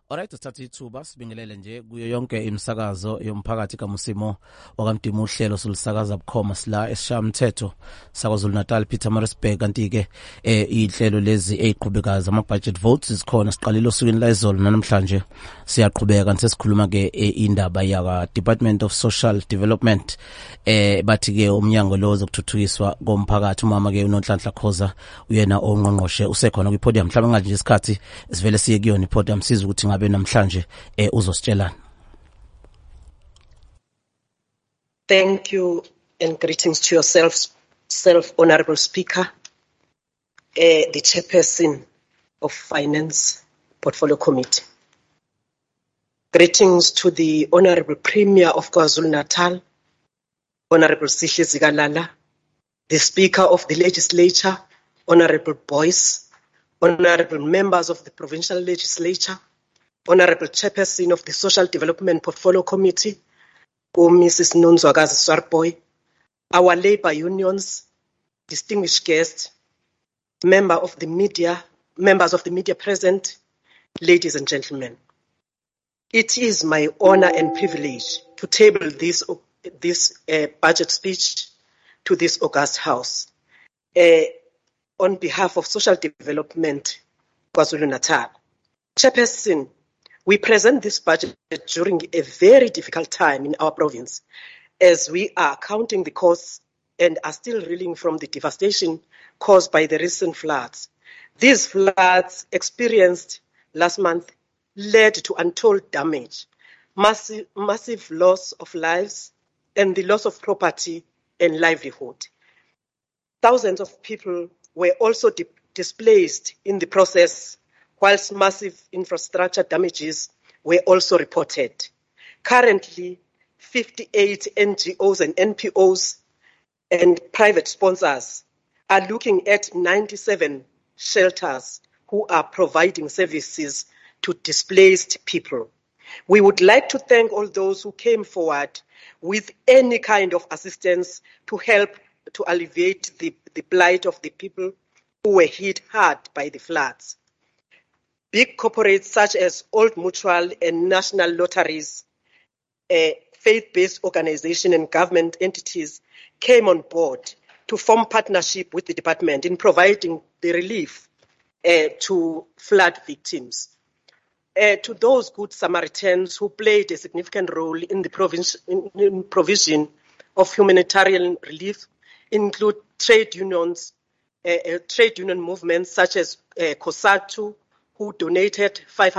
Alright, sithatha ithuba sibingelele nje kuyo yonke imisakazo yomphakathi kaMusimo wakamdimo uhlelo solusakaza bukhoma sila esishamthetho saKwaZulu Natal Pietermaritzburg kanti-ke ihlelo lezi eziqhubekayo ama-budget votes zikhona siqalile osukwini la izolo namhlanje siyaqhubeka kanti sesikhuluma-ke indaba yaka Department of Social Development bathi-ke umnyango lo zokuthuthukiswa komphakathi umama-ke uNonhlanhla Khoza uyena ongqongqoshe usekhona kwipodium mhlawumbe ngathi nje isikhathi sivele siye kuyona ipodium siza ukuthi ngabe namhlanje uzositshelana. Thank you and greetings to yourself, Honorable Speaker, the Chairperson of Finance Portfolio Committee. Greetings to the Honorable Premier of KwaZulu Natal, Honorable Sihle Zikalala, the Speaker of the Legislature, Honorable Boyce, Honorable members of the Provincial Legislature, Honorable Chairperson of the Social Development Portfolio Committee, Mrs. Nonzwakazi Swarboy, our labor unions, distinguished guests, members of the media present, ladies and gentlemen. It is my honor and privilege to table this budget speech to this august house. On behalf of Social Development KwaZulu Natal. Chairperson, we present this budget during a very difficult time in our province as we are counting the costs and are still reeling from the devastation caused by the recent floods. These floods experienced last month led to untold damage, massive loss of lives, and the loss of property and livelihood. Thousands of people were also displaced in the process, whilst massive infrastructure damages were also reported. Currently, 58 NGOs and NPOs and private sponsors are looking at 97 shelters who are providing services to displaced people. We would like to thank all those who came forward with any kind of assistance to help to alleviate the plight of the people who were hit hard by the floods. Big corporates such as Old Mutual and National Lotteries, faith-based organizations and government entities came on board to form partnership with the department in providing the relief to flood victims. To those good Samaritans who played a significant role in the provision of humanitarian relief, include trade union movements such as COSATU, who donated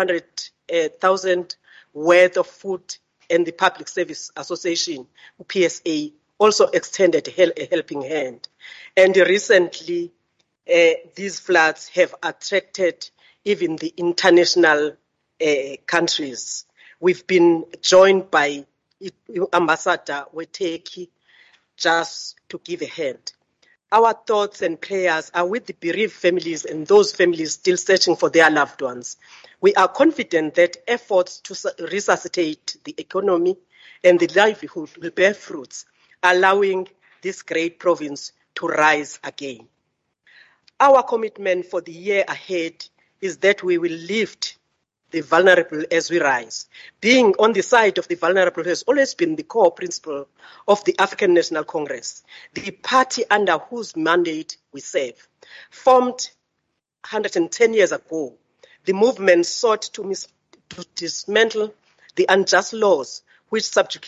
500,000 worth of food, and the Public Service Association, PSA, also extended a helping hand. And recently, these floods have attracted even the international countries. We've been joined by Ambassador Weteki just to give a hand. Our thoughts and prayers are with the bereaved families and those families still searching for their loved ones. We are confident that efforts to resuscitate the economy and the livelihood will bear fruits, allowing this great province to rise again. Our commitment for the year ahead is that we will lift the vulnerable as we rise. Being on the side of the vulnerable has always been the core principle of the African National Congress, the party under whose mandate we serve. Formed 110 years ago, the movement sought to dismantle the unjust laws which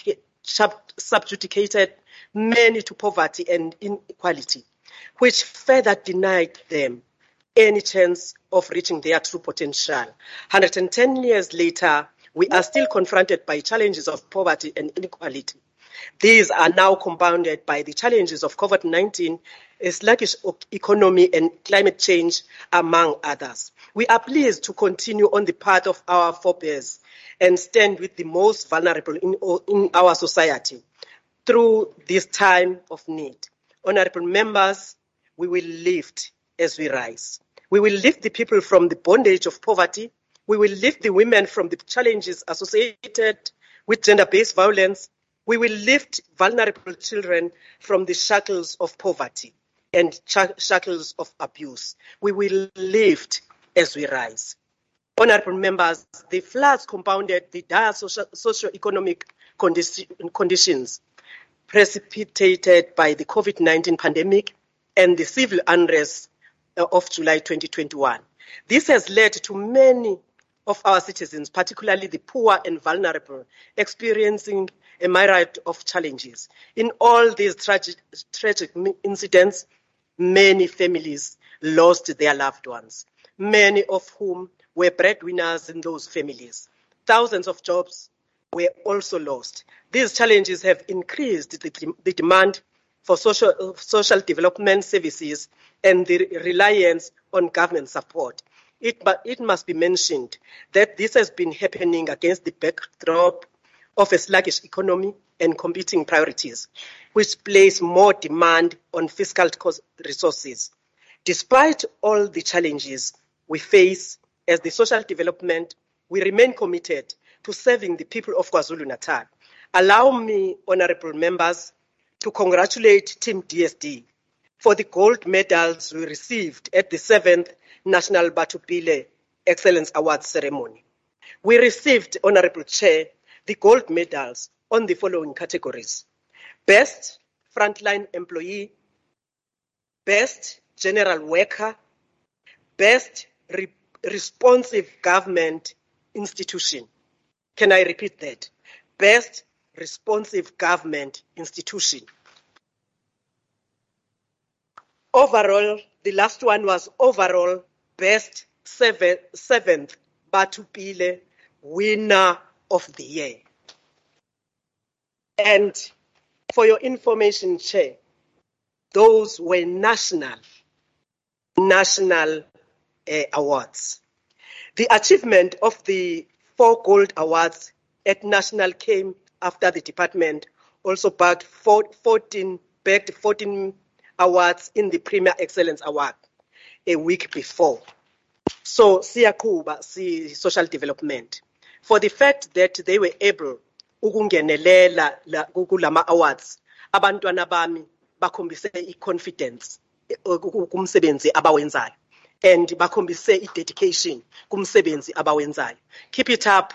subjugated many to poverty and inequality, which further denied them any chance of reaching their true potential. 110 years later, we are still confronted by challenges of poverty and inequality. These are now compounded by the challenges of COVID-19, a sluggish economy, and climate change, among others. We are pleased to continue on the path of our forebears and stand with the most vulnerable in our society through this time of need. Honorable members, we will lift as we rise. We will lift the people from the bondage of poverty. We will lift the women from the challenges associated with gender-based violence. We will lift vulnerable children from the shackles of poverty and shackles of abuse. We will lift as we rise. Honorable members, the floods compounded the dire socio-economic conditions precipitated by the COVID-19 pandemic and the civil unrest of July 2021. This has led to many of our citizens, particularly the poor and vulnerable, experiencing a myriad of challenges. In all these tragic incidents, many families lost their loved ones, many of whom were breadwinners in those families. Thousands of jobs were also lost. These challenges have increased the demand for social development services and the reliance on government support. It must be mentioned that this has been happening against the backdrop of a sluggish economy and competing priorities, which place more demand on fiscal resources. Despite all the challenges we face as the social development, we remain committed to serving the people of KwaZulu-Natal. Allow me, honorable members, to congratulate Team DSD for the gold medals we received at the 7th National Batupile Excellence Awards ceremony. We received, Honorable Chair, the gold medals on the following categories: Best Frontline Employee, Best General Worker, Best Responsive Government Institution. Can I repeat that? Best Responsive Government Institution. Overall, the last one was overall Best 7th Batupile Winner of the Year. And for your information, Chair, those were national awards. The achievement of the 4 gold awards at national came after the department also bagged 14 awards in the Premier Excellence Award a week before. So, siyakuba social development for the fact that they were able ukungenelela kulama awards. Abantwana bami bakhombise i-confidence kumsebenzi abawenzayo and bakhombise i-dedication kumsebenzi abawenzayo. Keep it up,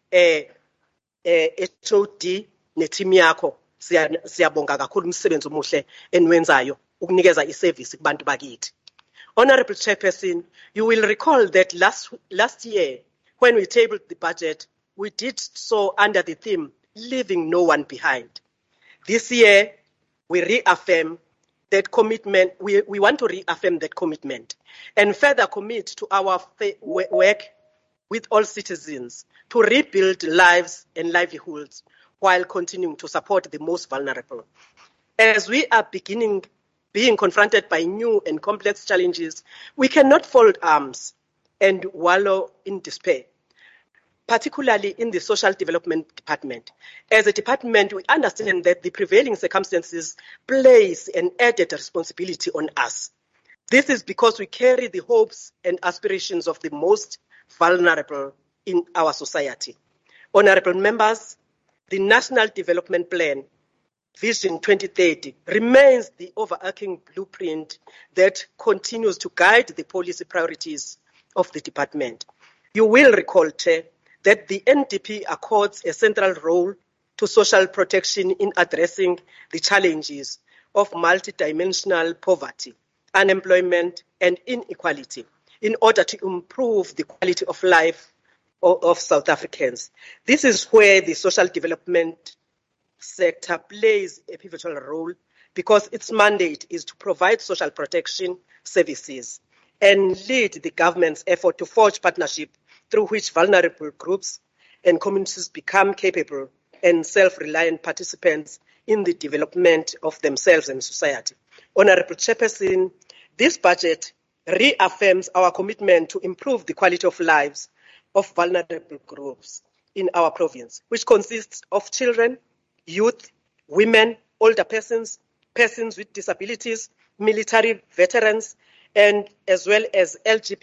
HOD neteam yakho. Siyabonga kakhulu umsebenzi omuhle enwenzayo ukunikeza iservice kubantu bakithi. Honorable Chairperson, you will recall that last year when we tabled the budget, we did so under the theme leaving no one behind. This year we reaffirm that commitment. We want to reaffirm that commitment and further commit to our work with all citizens to rebuild lives and livelihoods while continuing to support the most vulnerable. As we are being confronted by new and complex challenges, we cannot fold arms and wallow in despair, particularly in the Social Development Department. As a department, we understand that the prevailing circumstances place an added responsibility on us. This is because we carry the hopes and aspirations of the most vulnerable in our society. Honorable members, the National Development Plan, Vision 2030, remains the overarching blueprint that continues to guide the policy priorities of the department. You will recall, Chair, that the NDP accords a central role to social protection in addressing the challenges of multidimensional poverty, unemployment, and inequality in order to improve the quality of life of South Africans. This is where the social development sector plays a pivotal role because its mandate is to provide social protection services and lead the government's effort to forge partnership through which vulnerable groups and communities become capable and self-reliant participants in the development of themselves and society. Honorable Chairperson, this budget reaffirms our commitment to improve the quality of lives of vulnerable groups in our province, which consists of children, youth, women, older persons, persons with disabilities, military veterans, and as well as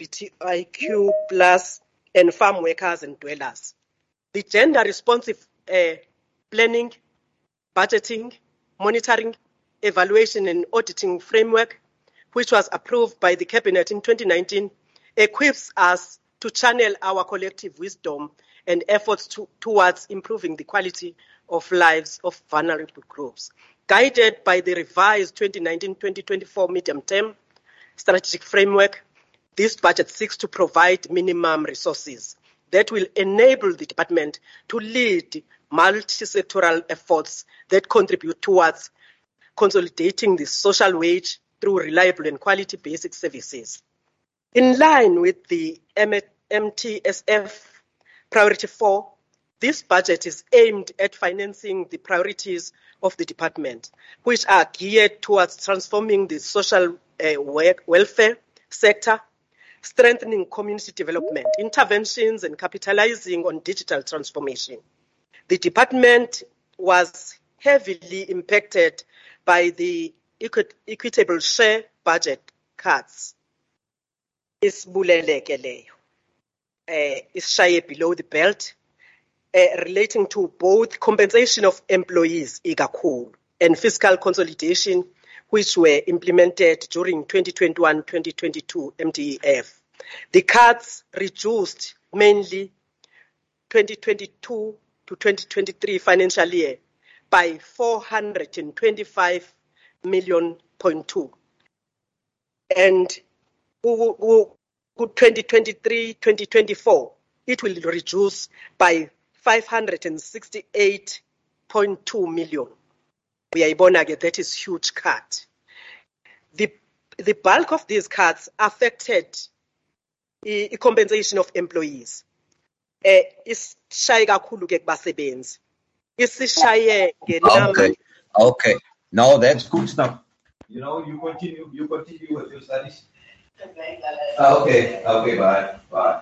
LGBTIQ+ and farm workers and dwellers. The gender responsive planning, budgeting, monitoring, evaluation and auditing framework, which was approved by the Cabinet in 2019, equips us to channel our collective wisdom and efforts towards improving the quality of lives of vulnerable groups. Guided by the revised 2019-2024 medium-term strategic framework, this budget seeks to provide minimum resources that will enable the department to lead multi-sectoral efforts that contribute towards consolidating the social wage through reliable and quality basic services. In line with the MTSF Priority 4, this budget is aimed at financing the priorities of the department, which are geared towards transforming the social welfare sector, strengthening community development, interventions, and capitalizing on digital transformation. The department was heavily impacted by the equitable share budget cuts. Isibuleleke leyo. Isishaye below the belt, relating to both compensation of employees ikakhulu and fiscal consolidation, which were implemented during 2021-2022 MTEF. The cuts reduced mainly 2022 to 2023 financial year by 425.2 million, and 2023-2024 it will reduce by 568.2 million. That is huge cut. The bulk of these cuts affected the compensation of employees. Isishaye kakhulu ke kubasebenzi. Isishaye ngenamba. Okay. No, that's good stuff. You continue with your studies. Okay, bye.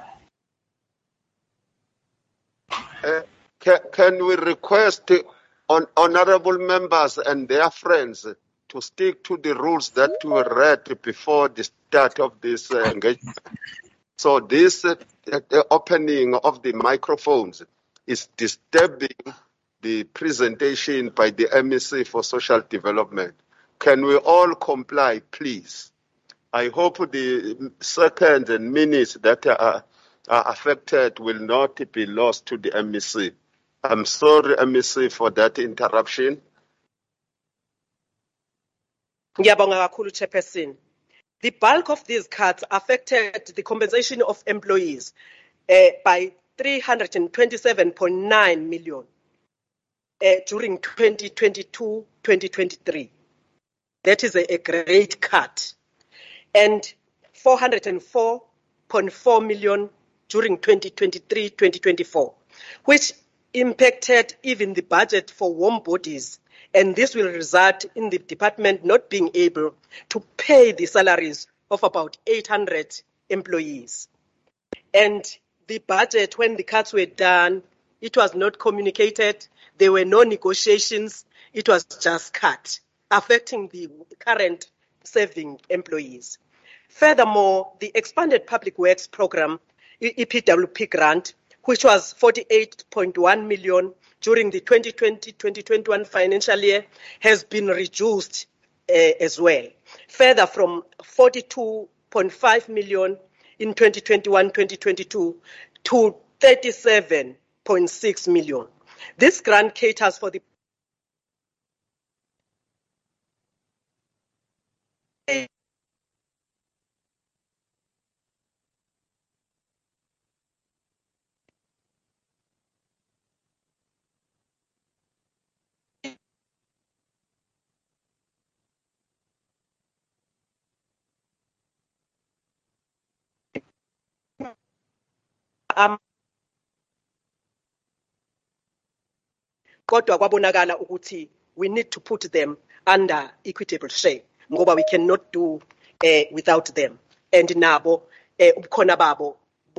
Can we request honorable members and their friends to stick to the rules that were read before the start of this engagement? So this the opening of the microphones is disturbing the presentation by the MEC for Social Development. Can we all comply, please? I hope the seconds and minutes that are affected will not be lost to the MEC. I'm sorry, MEC, for that interruption. Ngiyabonga kakhulu, Chairperson. The bulk of these cuts affected the compensation of employees by 327.9 million during 2022-2023. That is a great cut. And 404.4 million during 2023-2024, which impacted even the budget for warm bodies, and this will result in the department not being able to pay the salaries of about 800 employees. And the budget, when the cuts were done, it was not communicated, there were no negotiations, it was just cut, affecting the current serving employees. Furthermore, the expanded public works program, EPWP grant, which was 48.1 million during the 2020-2021 financial year, has been reduced as well. Further, from 42.5 million in 2021-2022 to 37.6 million. This grant caters for the kodwa kwabonakala ukuthi we need to put them under equitable share ngoba we cannot do without them, and nabo ubukhona babo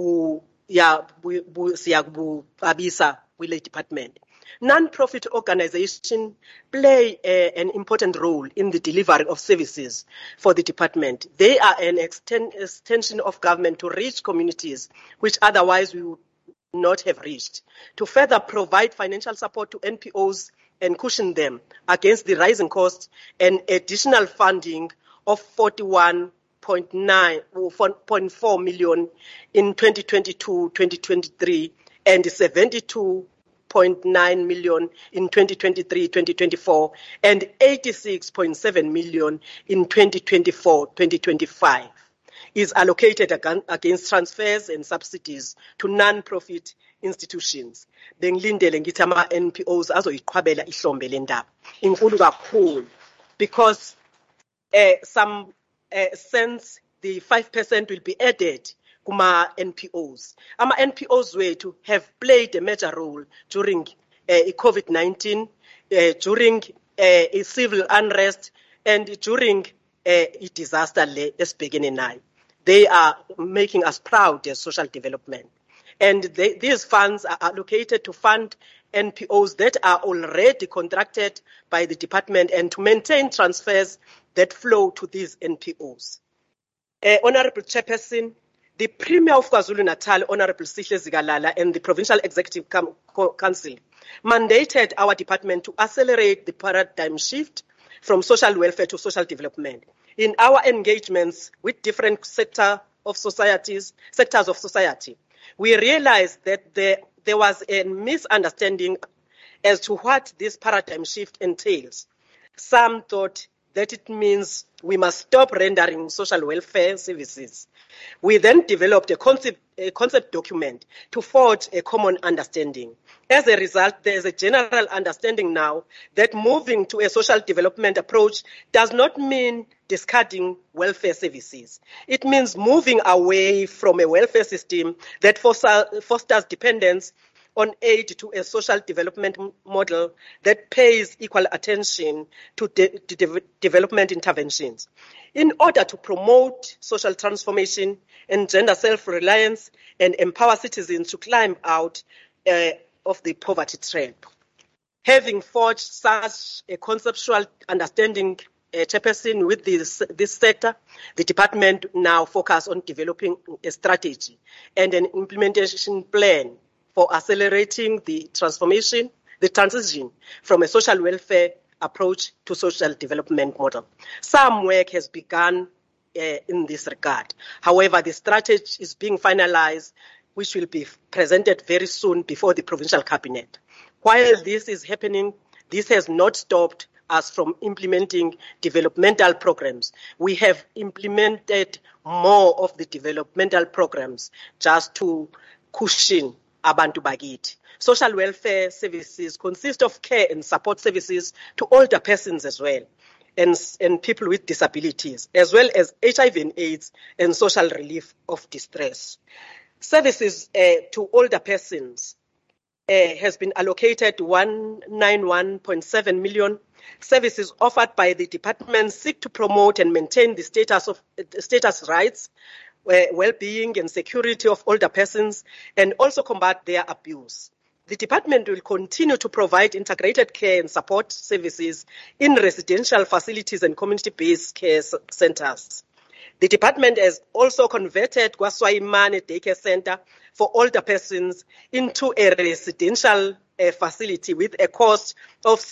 siyakubabisa kwile department. Non-profit organizations play an important role in the delivery of services for the department. They are an extension of government to reach communities which otherwise we would not have reached, to further provide financial support to NPOs and cushion them against the rising costs, and additional funding of 41 4.4 million in 2022-2023 and 72.9 million in 2023-2024 and 86.7 million in 2024-2025 is allocated against transfers and subsidies to non-profit institutions. Bengilindele ngithi ama NPOs azoyiqhwabela ihlombe lendaba. Inkulu kakhulu because some since the 5% will be added kuma NPOs. Ama NPOs wethu have played a major role during COVID-19, during civil unrest, and during disaster esibhekene nayo. They are making us proud as social development. And these funds are allocated to fund NPOs that are already contracted by the department and to maintain transfers that flow to these NPOs. Honorable Chairperson, the Premier of KwaZulu-Natal, Honorable Sihle Zikalala, and the Provincial Executive Council mandated our department to accelerate the paradigm shift from social welfare to social development. In our engagements with different sectors of society, we realized that there was a misunderstanding as to what this paradigm shift entails. Some thought that it means we must stop rendering social welfare services. We then developed a concept document to forge a common understanding. As a result, there is a general understanding now that moving to a social development approach does not mean discarding welfare services. It means moving away from a welfare system that fosters dependence on aid to a social development model that pays equal attention to development interventions. In order to promote social transformation and gender self-reliance and empower citizens to climb out of the poverty trap. Having forged such a conceptual understanding, Chairperson, with this sector, the department now focuses on developing a strategy and an implementation plan for accelerating the transition from a social welfare approach to social development model. Some work has begun in this regard. However, the strategy is being finalized, which will be presented very soon before the provincial cabinet. While this is happening, this has not stopped us from implementing developmental programs. We have implemented more of the developmental programs just to cushion abantu bakithi. Social welfare services consist of care and support services to older persons as well, and people with disabilities, as well as HIV and AIDS and social relief of distress. Services to older persons has been allocated 191.7 million. Services offered by the department seek to promote and maintain the status rights, well-being and security of older persons, and also combat their abuse. The department will continue to provide integrated care and support services in residential facilities and community-based care centers. The department has also converted KwaSwayimane Daycare Center for older persons into a residential facility with a cost of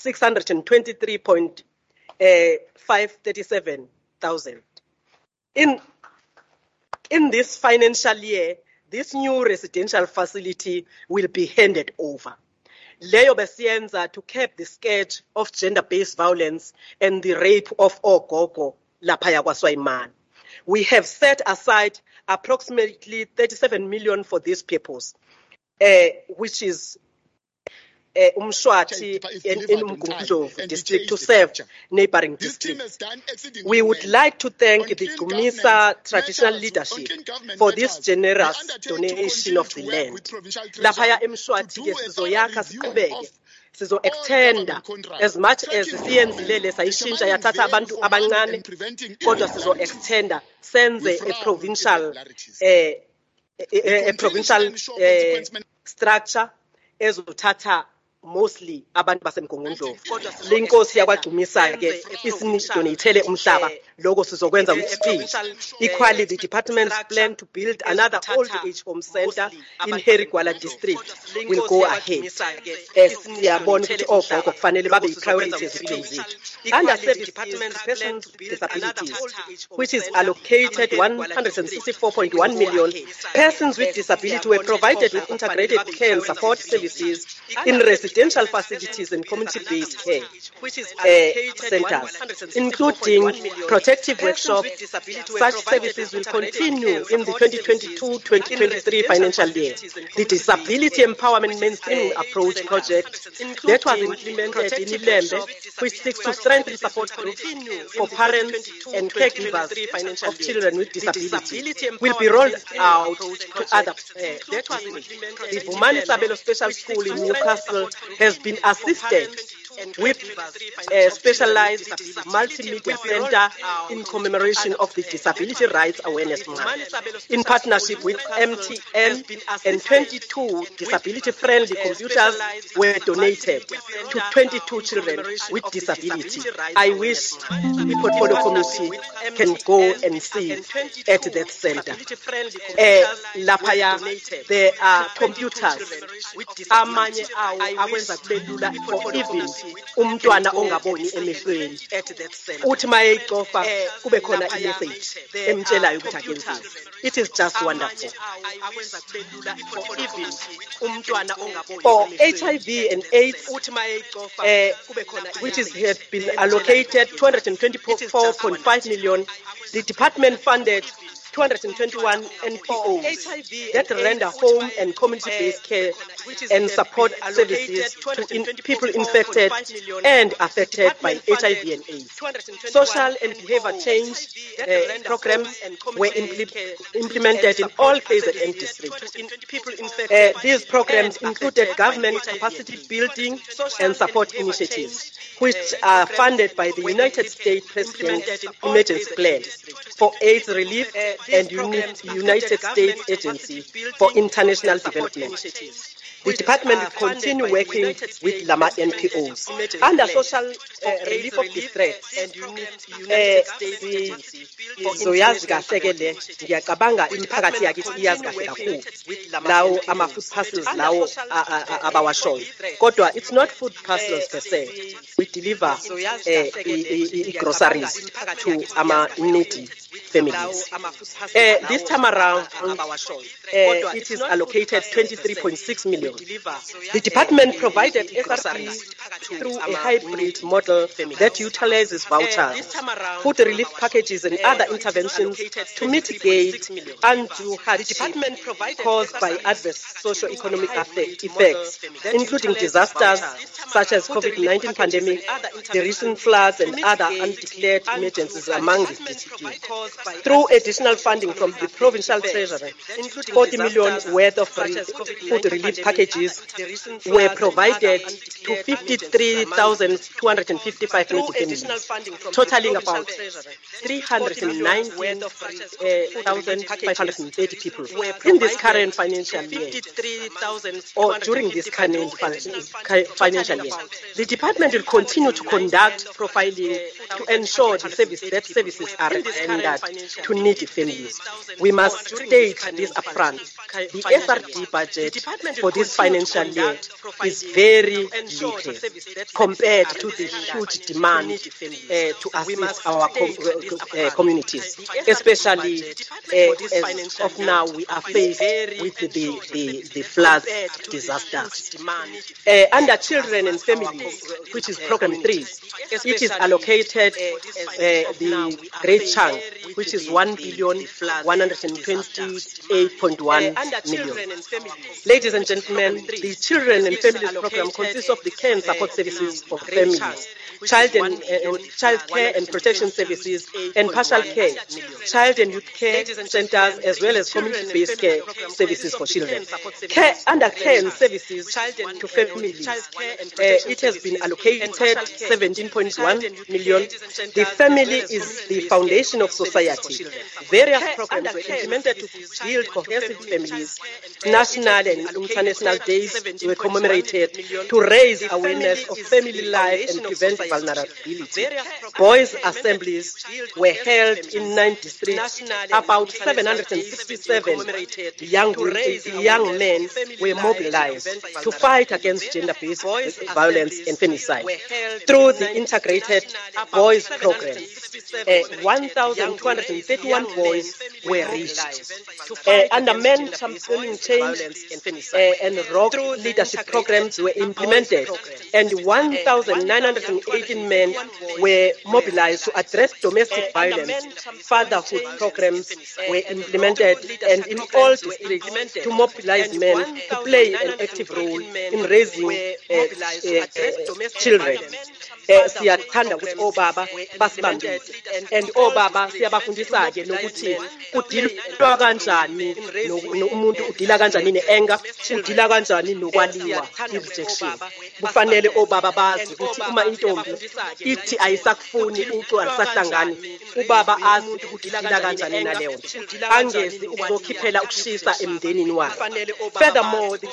623,537,000. In this financial year, this new residential facility will be handed over. Leyo besiyenza to curb the scourge of gender-based violence and the rape of ogogo laphaya KwaSwayimane. We have set aside approximately 37 million for this purpose, which is Umshwathi in Umgungundlovu district to serve neighboring districts. We would like to thank the Gumisa traditional leadership for this generous donation of the land. Laphaya eMshwathi ke sizoyakha siqhubeke. Sizo extenda as much as siyenzile sayishintsha yathatha abantu abancane kodwa sizo extenda senze a provincial structure ezothatha mostly abantu basemgungundlovu. Lenkosi yakwagcumisa ke isinidonatele umhlaba lokho sizokwenza with speed. Equally, the department's plan to build another old age home center in Herigwala district will go ahead. Siyabona ukuthi ogogo kufanele babe priority ezimpilweni zethu. Under services persons with disabilities, which is allocated 164.1 million, persons with disability were provided with integrated care and support services in residential facilities and community-based care centers, including protective workshops. Such services will continue in the 2022-2023 financial year. The Disability Empowerment Mainstreaming Approach project that was implemented in Ilembe, which seeks to strengthen support groups for parents and caregivers of children with disability, will be rolled out to other The Vumani Sabelo Special School in Newcastle has been assisted with a specialized multimedia center in commemoration of the Disability Rights Awareness Month. In partnership with MTN, and 22 disability-friendly computers were donated to 22 children with disability. I wish the portfolio committee can go and see at that center. Lapaya, there are computers. Amanye awo akwenza kube lula for even umntwana ongaboni emehlweni uthi mayeyicofa kube khona i-message emtshelayo ukuthi akenzeni. It is just wonderful. For HIV and AIDS, which has been allocated 224.5 million, the department funded 221 NPOs that render home and community-based care and support services to people infected and affected by HIV and AIDS. Social and behavior change programs were implemented in all KZN districts. These programs included government capacity building and support initiatives, which are funded by the United States President's Emergency Plan for AIDS relief and United States Agency for International Development. The department will continue working with Lama NPOs. Under social relief of distress, zoyazi kahle le ngiyacabanga imiphakathi yakithi iyazi kahle kakhulu lawo ama-food parcels lawo abawashoyo. Kodwa it's not food parcels per se. We deliver groceries to ama-needy families. This time around, it is allocated 23.6 million. The department provided SRP through a hybrid model that utilizes vouchers, food relief packages and other interventions to mitigate undue hardship caused by adverse socio-economic effects, including disasters such as COVID-19 pandemic, the recent floods and other undeclared emergencies among the DTP. Through additional funding from the provincial treasury, 40 million worth of food relief packages were provided to 53,255 needy families, totaling about 309,530 people. In this current financial year, or during this current financial year, the department will continue to conduct profiling to ensure the services are rendered to needy families. We must state this upfront. The SRD budget for this financial year is very limited compared to the huge demand to assist our communities, especially as of now we are faced with the flood disasters. Under children and families, which is program 3, it is allocated the great chunk, which is 1,128.1 million. Ladies and gentlemen, the Children and Families Program consists of the care and support services for families, child care and protection services, and partial care, child and youth care centers, as well as community-based care services for children. Under care and services to families, it has been allocated 17.1 million. The family is the foundation of society. Various programs were implemented to build cohesive families, national and international national days were commemorated to raise awareness of family life and prevent vulnerability. Boys' assemblies were held in 9 districts. About 767 young men were mobilized to fight against gender-based violence and femicide through the integrated boys program. 1,231 boys were reached. Under men championing change and rock leadership programs were implemented, and 1,918 men were mobilized to address domestic violence. Fatherhood programs were implemented, and in all districts to mobilize men to play an active role in raising children. Siyathanda ukuthi obaba basibambise, and obaba siyabafundisa ke nokuthi udilwa kanjani umuntu udila kanjani ne-anger, udila kanjani nokwaliwa, i-rejection. Kufanele obaba bazi ukuthi uma intombi ithi ayisakufuni umuntu alisahlangani, ubaba azi ukuthi udila kanjani naleyo nto, angezi ukuzokhiphela ukushisa emndenini wakhe. Furthermore, the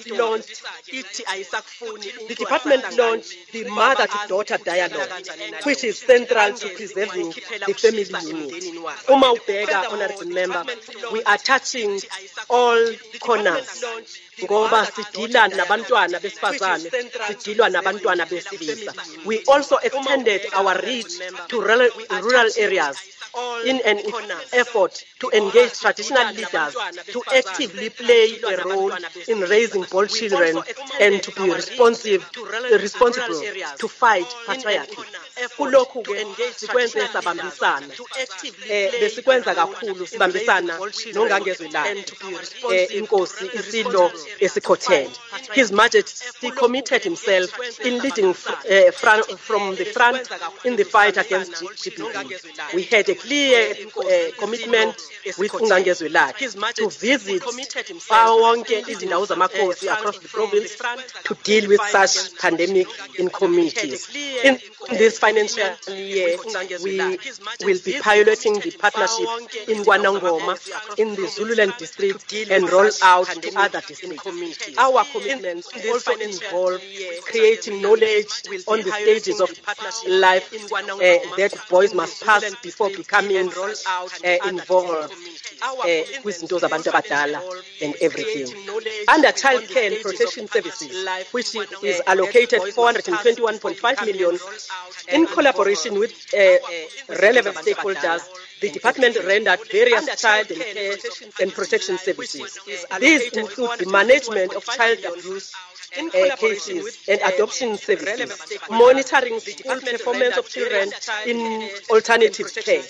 department launched the mother to daughter dialogue, which is central to preserving the family unit. Uma ubheka, honorable member, we are touching all corners. Ngoba sidila nabantwana besifazane, sidilwa nabantwana besilisa. We also extended our reach to rural areas in an effort to engage traditional leaders to actively play a role in raising bold children and to be responsible to fight patriarchy. Kulokhu ke sikwenze sabambisana, besikwenza kakhulu sibambisana nongangezwelana, inkosi isilo esikhothele. His Majesty committed himself in leading from the front in the fight against GBV. We had a clear commitment with Ungangezwelakhe to visit wonke izindawo zamakhosi across the province to deal with such pandemic in communities. In this financial year, we will be piloting the partnership in Kwanangoma, in the Zululand district, and roll out to other districts. Our commitments also involve creating knowledge on the stages of life that boys must pass before becoming involved with those abantu abadala and everything. Under child care and protection services, which is allocated 421.5 million, in collaboration with relevant stakeholders, the department rendered various child care and protection services. These include the management of child abuse cases and adoption services, monitoring the performance of children in alternative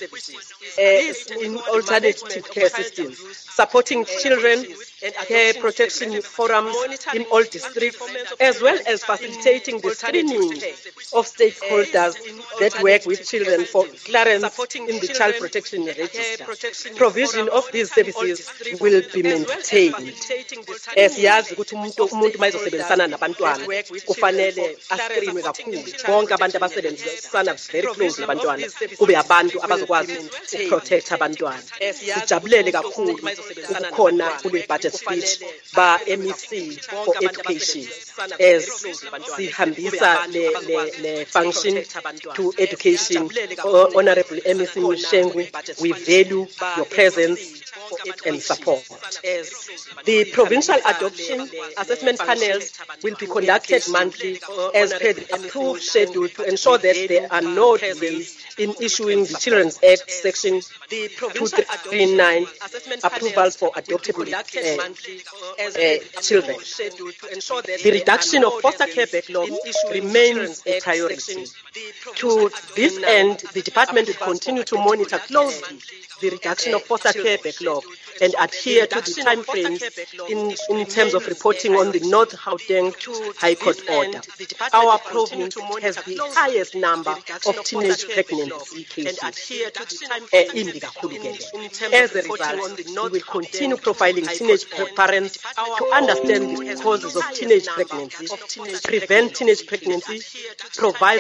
care systems, supporting children care protection forums in all districts, as well as facilitating the screening of stakeholders that work with children for clearance in the child protection register. Provision of these services will be maintained. Siyazi ukuthi umuntu mayizosebenzisana nabantwana kufanele ascreenwe kakhulu. Bonke abantu abasebenzisana very close nabantwana kube abantu abazokwazi ukuprotect abantwana. Sijabulele kakhulu ukukhona kule budget speech ba MEC for education as sihambisa le function to education. Honorable MEC Mshengwi, we value your presence and support. The provincial adoption assessment panels will be conducted monthly as per the approved schedule to ensure that there are no delays in issuing the Children's Act Section 239 approvals for adoptable children. The reduction of foster care backlog remains a priority. To this end, the department will continue to monitor closely the reduction of foster care backlog and adhere to the time frames in terms of reporting on the North Gauteng High Court order. Our province has the highest number of teenage pregnancy cases. As a result, we will continue profiling teenage parents to understand the causes of teenage pregnancy, prevent teenage pregnancy, provide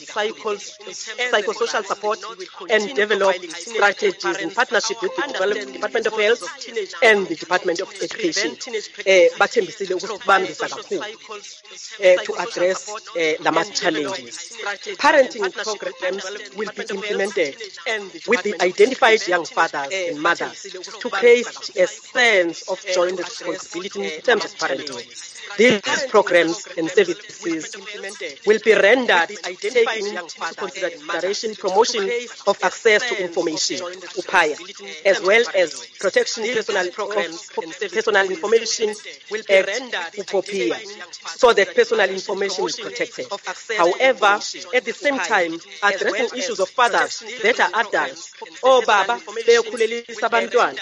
psychosocial support, and develop strategies in partnership with the Department of Health and the Department of Education. Bathembisile ukusibambisa kakhulu to address the challenges. Parenting programs will be implemented with the identified young fathers and mothers to create a sense of joint responsibility in terms of parenting. These programs and services will be rendered taking into consideration promotion of access to information, UPAIA, as well as protection personal information Act, UPOPIA, so that personal information is protected. However, at the same time, addressing issues of fathers that are adults, baba beyokhulelisa abantwana,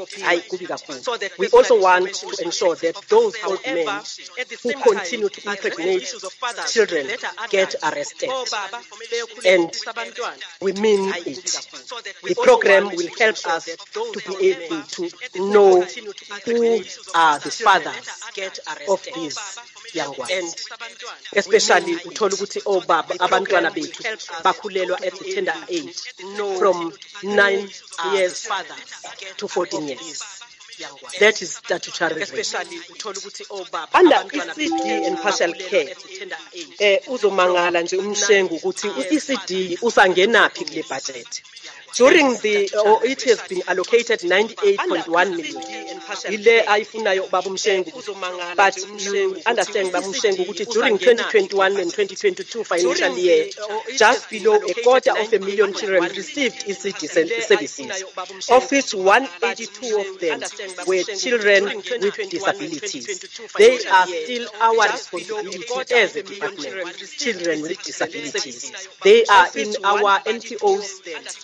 we also want to ensure that those old men who continue to impregnate children get arrested. And we mean it. The program will help us to be able to know who are the fathers of these young ones. Especially uthola ukuthi obaba abantwana bethu bakhulelwa at the tender age from 9 years to 14 years. That is statutory. Especially under ECD and partial care, uzomangala nje umshengu ukuthi ECD usangenaphi kule budget. During it has been allocated 98.1 million. Ile ayifunayo baba umshengu, but you understand baba umshengu ukuthi during 2021 and 2022 financial year, just below 250,000 children received ECD services, of which 182 of them were children with disabilities. They are still our responsibility as a department. Children with disabilities. They are in our NPOs.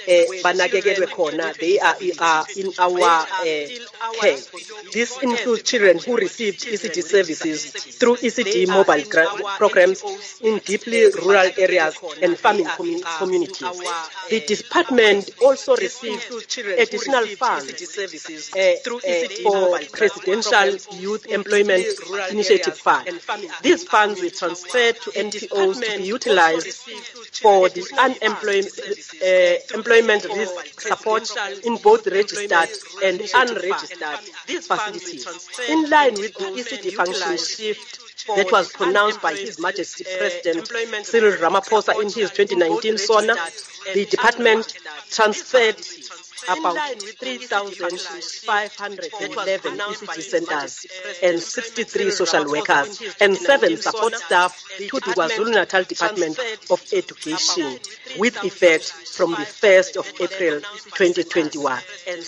They are in our care. This includes children who received ECD services through ECD mobile programs in deeply rural areas and farming communities. The department also received additional funds for Presidential Youth Employment Initiative Fund. These funds were transferred to NPOs to be utilized for the employment risk support in both registered and unregistered facilities. In line with the ECD function shift that was pronounced by His Majesty President Cyril Ramaphosa in his 2019 SONA, the department transferred about 3,511 ECD centers and 63 social workers and 7 support staff to the KwaZulu-Natal Department of Education with effect from the 1st of April 2021.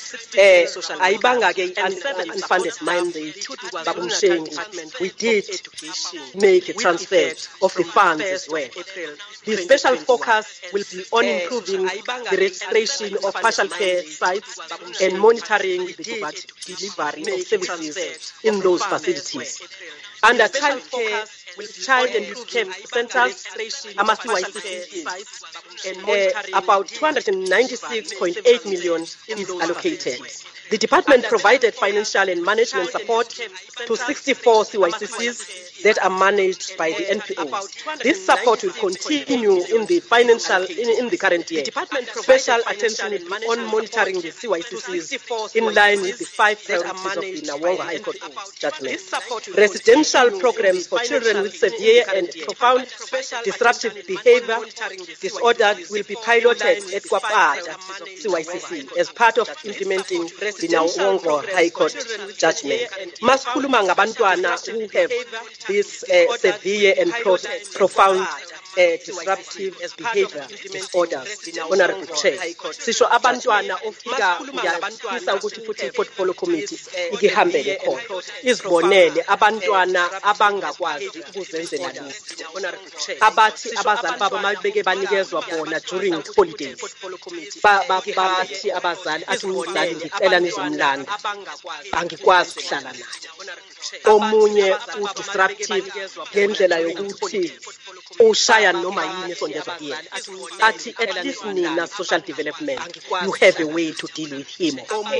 Unfunded mandate, we did make a transfer of the funds as well. The special focus will be on improving the registration of partial care sites and monitoring the delivery of services in those facilities. Under child care, child and youth care centers, about 296.8 million is allocated. The department provided financial and management support to 64 CYCCs that are managed by the NPOs. This support will continue in the current year. Special attention will be on monitoring the CYCCs in line with the 5 priorities of the Nawonga High Court judgment. Residential programs for children with severe and profound disruptive behavior disorders will be piloted at Kwapata CYCC as part of implementing the Nawonga High Court judgment. Masikhuluma ngabantwana who have this severe and profound disruptive behavior disorders. Honorable Chair, sisho abantwana ofika ngiyafisa ukuthi futhi i-portfolio committee ikihambele khona izibonele abantwana abangakwazi ukuzenzela lutho. Abathi abazali babo mabeke banikezwa bona during holidays bathi abazali athi umzali ngicela nizomlanda angikwazi ukuhlala naye. omunye udisruptive ngendlela yokuthi ushaya noma yini esondezwa kuyena athi at least nina social development you have a way to deal with him.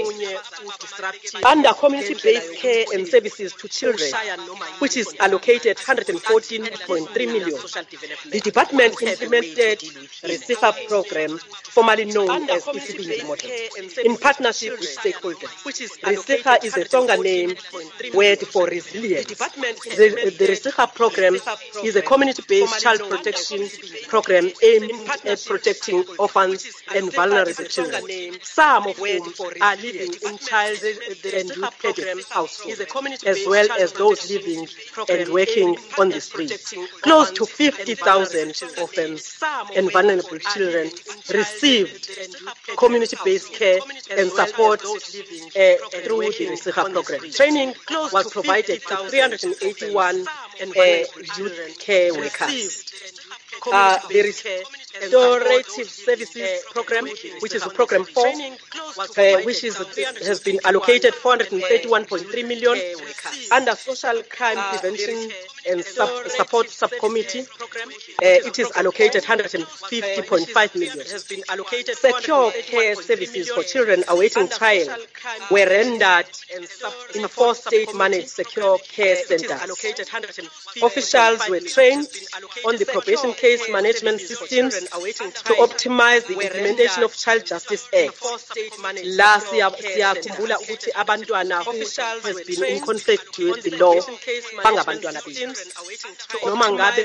Under community-based care and services to children, which is allocated 114.3 million, the department implemented RESIHA program, formerly known as ECB model, in partnership with stakeholders. RESIHA is a stronger name word for resilience. The RESIHA program is a community-based child protection program aimed at protecting orphans and vulnerable children, some of whom are living in child and youth program households, as well as those living and working on the streets. Close to 50,000 orphans and vulnerable children received community-based care and support through the RESIHA program. Training was provided to 381 youth care workers. The Restorative Services Program, which is Program 4, which has been allocated 431.3 million under Social Crime Prevention and Support Subcommittee. It is allocated 150.5 million. Secure care services for children awaiting trial were rendered in 4 state-managed secure care centers. Officials were trained on the probation case management systems to optimize the implementation of Child Justice Act. La siyakhumbula ukuthi abantwana who has been in conflict with the law bangabantwana bethu. Noma ngabe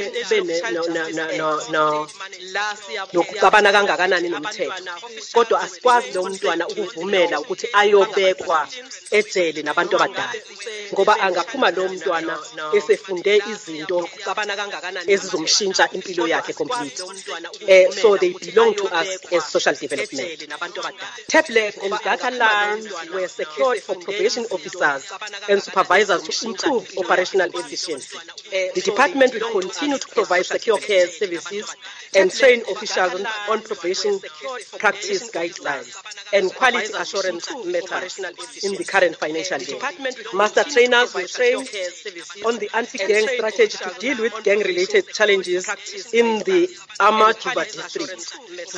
nokucabana kangakanani nomthetho, kodwa asikwazi lo mntwana ukuvumela ukuthi ayobekwa ejele nabantu abadala, ngoba angaphuma lo mntwana esefunde izinto ezizomshintsha impilo yakhe complete. So they belong to us as social development. Tablets and data lines were secured for probation officers and supervisors to improve operational efficiency. The department will continue to provide secure care services and train officials on probation practice guidelines and quality assurance methods in the current financial year. Master trainers were trained on the anti-gang strategy to deal with gang-related challenges in the Amajuba district.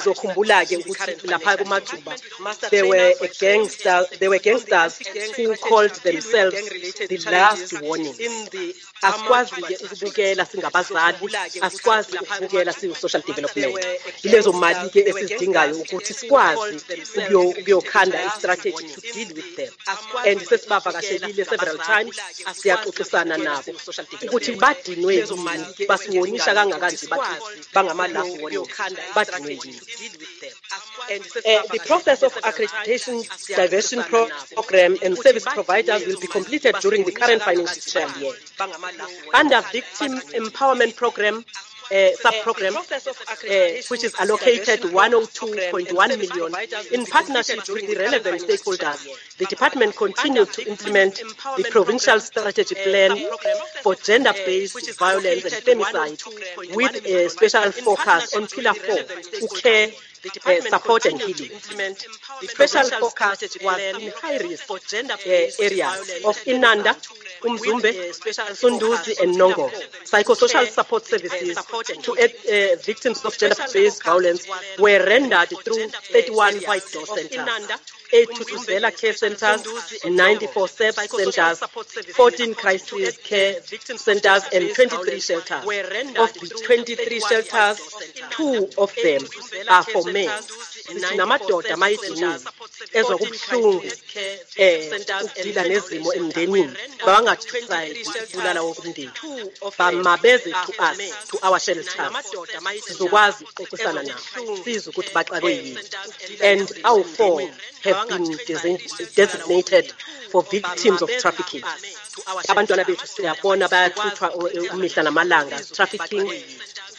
There were gangsters who called themselves the last warning. Asikwazi ukubukela singabazali, asikwazi ukubukela social development. Ilezo mali ke esizidingayo ukuthi sikwazi ukuyokhanda istrategy to deal with them. And sesibavakashelile several times, siyaxoxisana nabo ukuthi badinwe yini, basiwonisha kangakanje bathi bangama last warning, badinwe yini. The process of accreditation, diversion program and service providers will be completed during the current financial year. Under Victim Empowerment Program, sub-program, which is allocated 102.1 million in partnership with the relevant stakeholders, the department continued to implement the provincial strategy plan for gender-based violence and femicide with a special focus on Pillar 4, care, support and healing. The special focus was in high-risk areas of Inanda, Umzumbe, Sunduzi and Nongo. Psychosocial support services to victims of gender-based violence were rendered through 31 white door centers, 8 Tutuzela care centers, 94 SEP centers, 14 crisis care centers and 23 shelters. Of the 23 shelters, 2 of them are for men. Namadoda mayidinile ezwa kubuhlungu ukudila nezimo emndenini bangathusayi ukubulala wokumndeni bamabeze to us, to our shelters, sizokwazi ukuxoxisana nabo sizwe ukuthi baxakwe yini. And our 4 have been designated for victims of trafficking. Abantwana bethu siyabona bayathuthwa umihla namalanga, trafficking,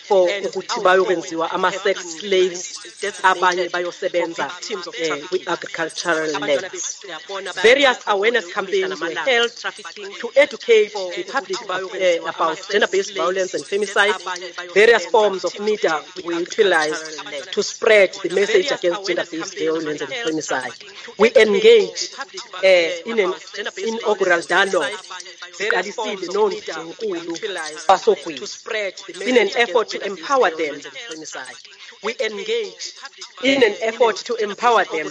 for ukuthi bayokwenziwa ama-sex slaves, abanye bayosebenza kwi-agricultural lands. Various awareness campaigns were held to educate the public about gender-based violence and femicide. Various forms of media were utilized to spread the message against gender-based violence and femicide. We engaged in an inaugural dialogue in an effort to empower them. We engage in an effort to empower them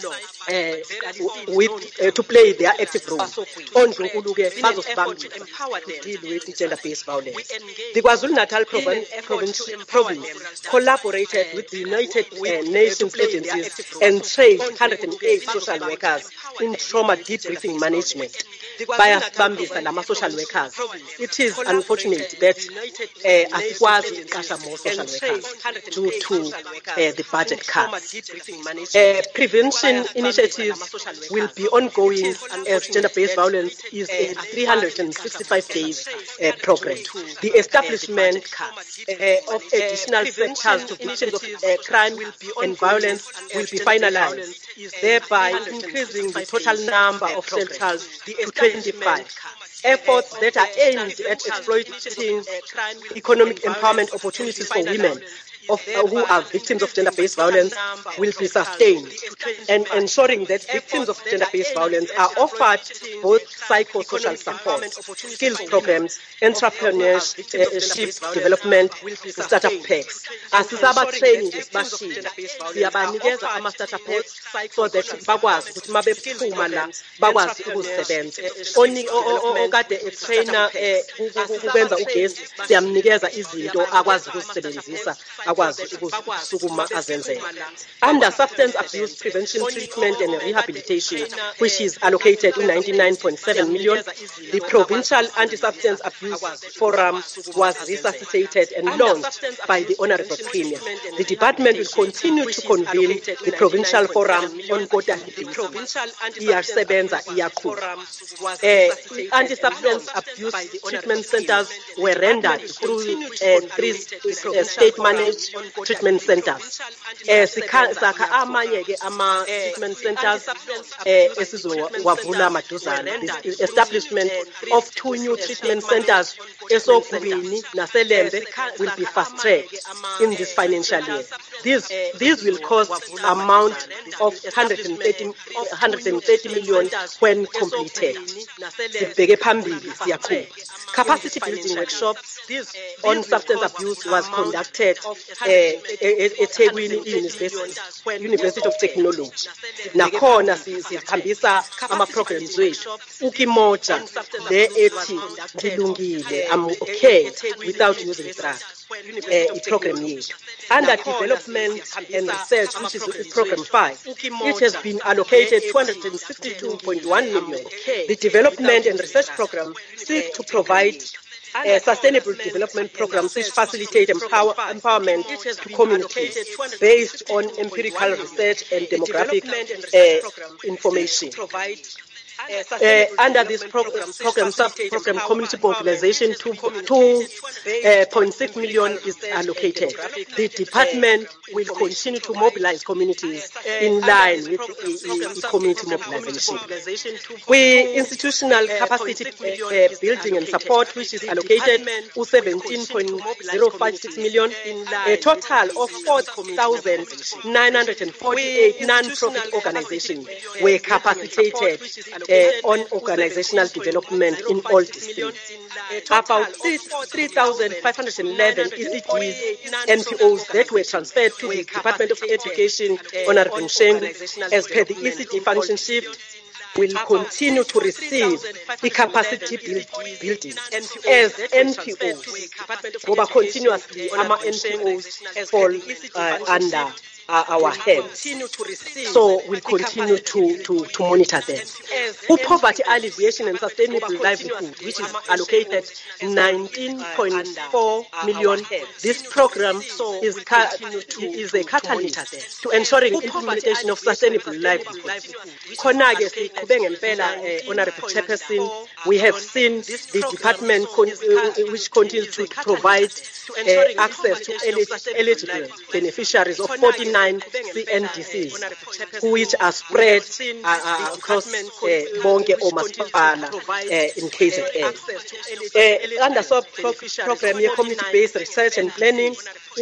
to play their active role on to deal with gender-based violence. The KwaZulu-Natal province collaborated with the United Nations agencies and trained 108 social workers in trauma debriefing management by social workers. It is unfortunate that asikwazi ukuqasha more social workers due to the budget cuts. Prevention initiatives will be ongoing as gender-based violence is a 365 days program. The establishment of additional sectors to victims of crime and violence will be finalized, thereby increasing the total number of shelters to 25. Efforts that are aimed at exploiting economic empowerment opportunities for women who are victims of gender-based violence will be sustained, and ensuring that victims of gender-based violence are offered both psychosocial support, skills programs, entrepreneurship development, startup packs. Asisaba training esibashile, siyabanikeza ama-startup packs so that bakwazi ukuthi mabephuma la bakwazi ukusebenza. Okade etrainer ukwenza ugesi siyamnikeza izinto akwazi ukuzisebenzisa. Under substance abuse prevention, treatment and rehabilitation, which is allocated to 99.7 million, the Provincial Anti-Substance Abuse Forum was resuscitated and launched by the Honourable Premier. The department will continue to convene the Provincial Forum on quarterly basis. Anti-substance abuse treatment centers were rendered through 3 state-managed treatment centers. Sakha amanye-ke ama-treatment centers esizowavula maduzane. The establishment of 2 new treatment centers, eSogubini naseLembe, will be fast-tracked in this financial year. These will cost amount of 130 million when completed. Capacity building workshops on substance abuse was conducted at eThekwini University of Technology. Nakhona sihambisa ama-programs wethu. Ukimoja le ethi ngilungile, I'm okay without using drugs. Program yethu. Under development and research, which is program 5, it has been allocated 262.1 million. The development and research program seeks to provide sustainable development programs which facilitate empowerment to communities based on empirical research and demographic information. Under this program, community mobilization, 2.6 million is allocated. The department will continue to mobilize communities in line with the community mobilization. Institutional capacity building and support, which is allocated 17.056 million, a total of 4,948 non-profit organizations were capacitated on organizational development in all districts. About 3,511 ECDs, NPOs that were transferred to the Department of Education, Honourable Mshengu, as per the ECD function shift, will continue to receive the capacity building as NPOs. Continuously, our NPOs fall under our hands. So we'll continue to monitor them. Poverty alleviation and sustainable livelihood, which is allocated 19.4 million. This program is a catalyst to ensuring implementation of sustainable livelihood. Khona-ke siqhube ngempela, Honorable Chairperson, we have seen the department which continues to provide access to eligible beneficiaries of 49 CNDCs, which are spread across bonke omasipala in KZN. Under program community-based research and planning,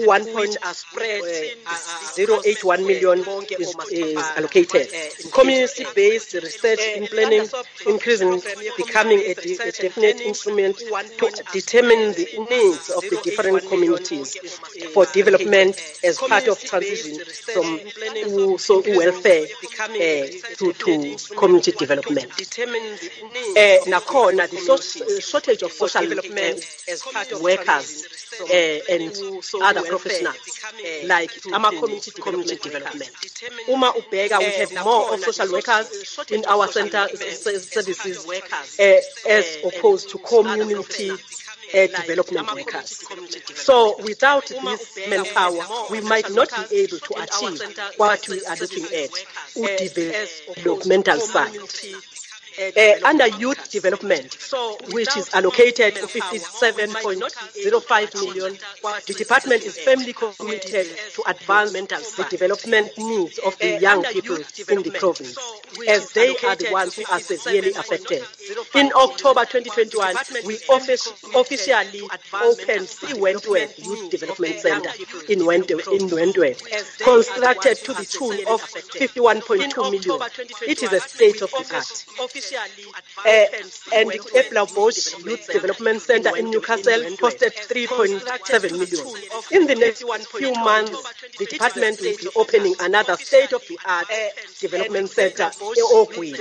1.081 million is allocated. Community-based research and planning increasing, becoming a definite instrument to determine the needs of the different communities for development as part of transition from welfare to community development. Nakhona, the shortage of social workers and other professionals like community development. Uma ubheka, we have more of social workers in our center services as opposed to community development workers. So without this manpower, we might not be able to achieve what we are looking at, developmental side. Under youth development, which is allocated 57.05 million, the department is firmly committed to advance the development needs of the young people in the province, as they are the ones who are severely affected. In October 2021, we officially opened the Wentworth Youth Development Center in Wentworth, constructed to the tune of 51.2 million. It is a state-of-the-art. And the Eplau Bosch Youth Development Center in Newcastle costed 3.7 million. In the next few months, the department will be opening another state-of-the-art development center in Oakwin,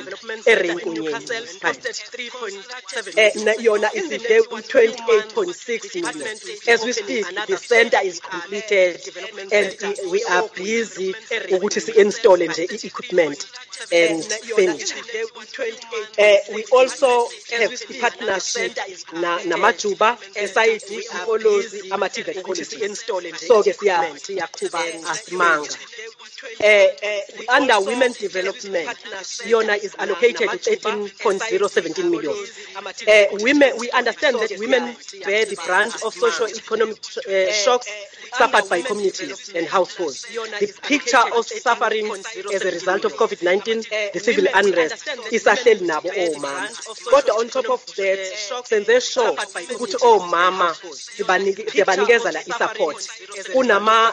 Yona is 28.6 million. As we speak, the center is completed and we are busy to install equipment and furniture. We also have the partnership Namajuba, SID, Olozi, Amativet College. So, Siyakuba Asmanga. Under women development, Yona is allocated 18.017 million. We understand that women bear the brunt of socio-economic shocks suffered by communities and households. The picture of suffering as a result of COVID-19, the civil unrest, is actually nabo omama. But on top of that, senze show ukuthi omama sibanikeza la support. Kunama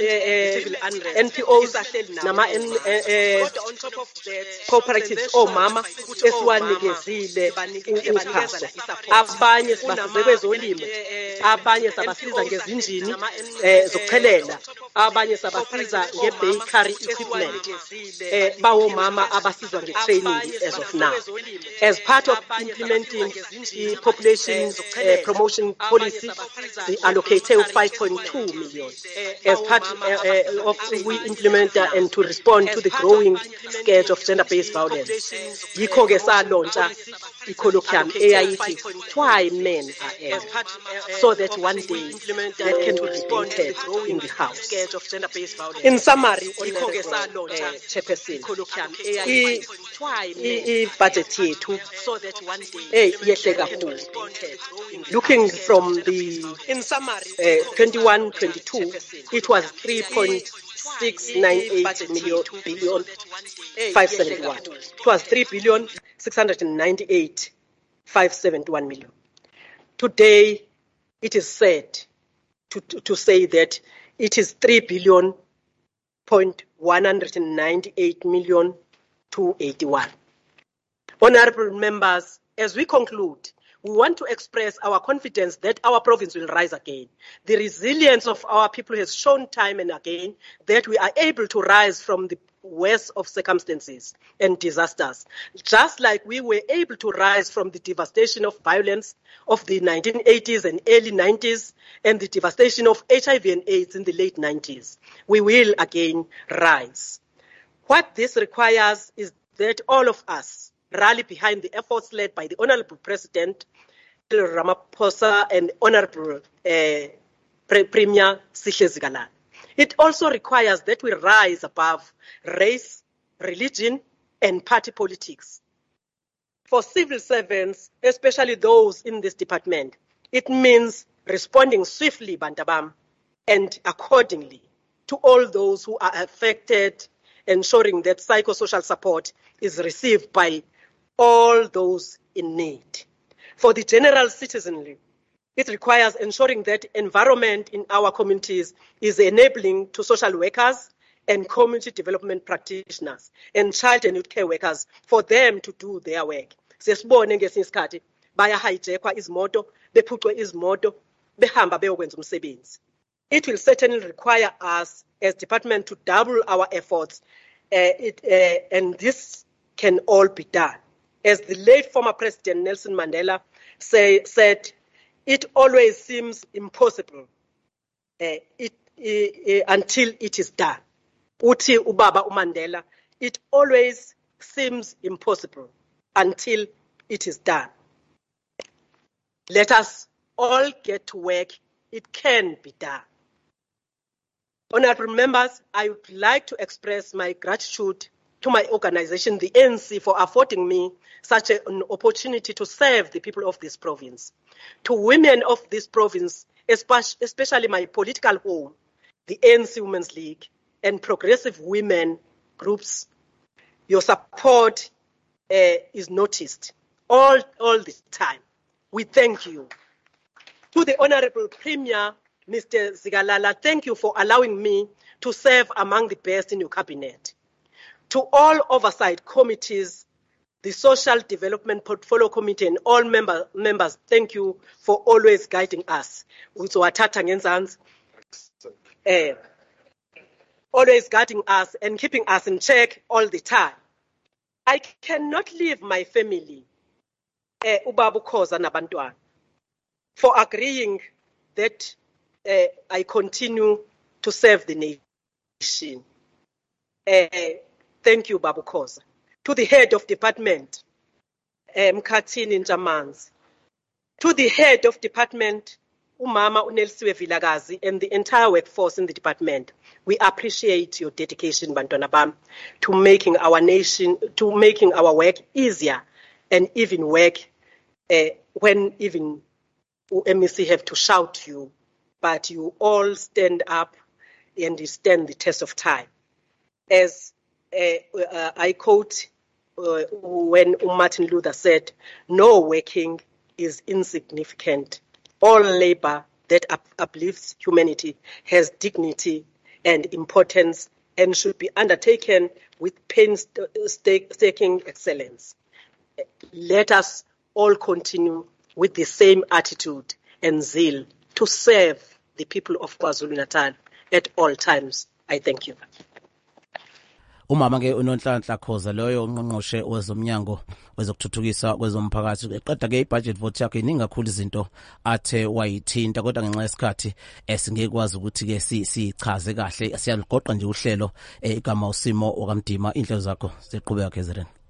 NPOs nama cooperatives omama esiwanikezile uxhaso. Abanye sibasize kwezolimo, abanye sabasiza ngezinjini zokuchelela, abanye sabasiza ngebakery equipment. Bawo mama abasizwa ngetraining as of now. As part of implementing the population promotion policy, we allocated 5.2 million. As part of we implement and to respond to the growing scourge of gender-based violence. Yikho-ke salontsha icolloquium eyayithi why men are ill, so that one day that can be reported in the house. In summary, Chairperson, budget yethu yehle kakhulu. Looking from the 21-22, it was 3.698 billion 571. It was 3,698,571 million. Today, it is said to say that it is 3,198,281. Honorable members, as we conclude, we want to express our confidence that our province will rise again. The resilience of our people has shown time and again that we are able to rise from the worst of circumstances and disasters. Just like we were able to rise from the devastation of violence of the 1980s and early 90s and the devastation of HIV and AIDS in the late 90s, we will again rise. What this requires is that all of us rally behind the efforts led by the Honorable President Ramaphosa and Honorable Premier Sihle Zikalala. It also requires that we rise above race, religion, and party politics. For civil servants, especially those in this department, it means responding swiftly, Bantabam, and accordingly to all those who are affected, ensuring that psychosocial support is received by all those in need. For the general citizenry, it requires ensuring that environment in our communities is enabling to social workers and community development practitioners and child and youth care workers for them to do their work. Sesibone ngesinye isikhathi baya-hijackwa izimoto, bephucwe izimoto, behamba beyokwenza umsebenzi. It will certainly require us as department to double our efforts, and this can all be done. As the late former President Nelson Mandela said, it always seems impossible until it is done. Uthi ubaba uMandela, it always seems impossible until it is done. Let us all get to work. It can be done. Honorable members, I would like to express my gratitude to my organization, the ANC, for affording me such an opportunity to serve the people of this province. To women of this province, especially my political home, the ANC Women's League, and progressive women groups, your support is noticed all the time. We thank you. To the Honorable Premier, Mr. Zikalala, thank you for allowing me to serve among the best in your cabinet. To all oversight committees, the Social Development Portfolio Committee, and all members, thank you for always guiding us. Always guiding us and keeping us in check all the time. I cannot leave my family, Ubabu Khoza nabantwana, for agreeing that I continue to serve the nation. Thank you, Babu Khoza. To the head of department, Mkhathini Njamanzi. To the head of department, Umama Unelisiwe Vilakazi, and the entire workforce in the department, we appreciate your dedication, Bantwana Bam, to making our work easier and even work when even MEC have to shout you, but you all stand up and you stand the test of time. As I quote when Martin Luther said, no working is insignificant. All labor that uplifts humanity has dignity and importance and should be undertaken with painstaking excellence. Let us all continue with the same attitude and zeal to serve the people of KwaZulu-Natal at all times. I thank you. Umama ke uNonhlanhla Khoza loyo ungqongqoshe wezomnyango wezokuthuthukiswa kwezomphakathi eqeda ke ibudget vote yakhe iningi kakhulu izinto athe wayithinta kodwa ngenxa yesikhathi singekwazi ukuthi ke sichaze kahle siyaligoqa nje uhlelo igama uSimo okamdima inhlelo zakho ziqhubeka ke Zeren.